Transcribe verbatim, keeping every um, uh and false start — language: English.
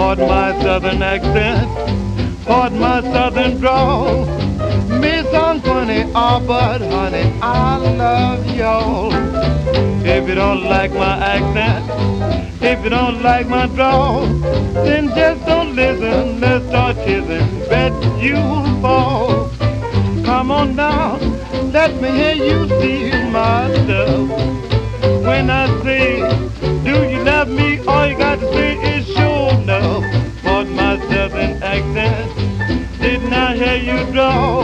Pardon my southern accent, pardon my southern drawl. Me some funny, ah, but honey, I love y'all. If you don't like my accent, if you don't like my drawl, then just don't listen, let's start kissing, bet you'll fall. Come on now, let me hear you steal my love. When I say, do you love me, all you got to say is sure enough. Pardon my southern accent, didn't I hear you drawl?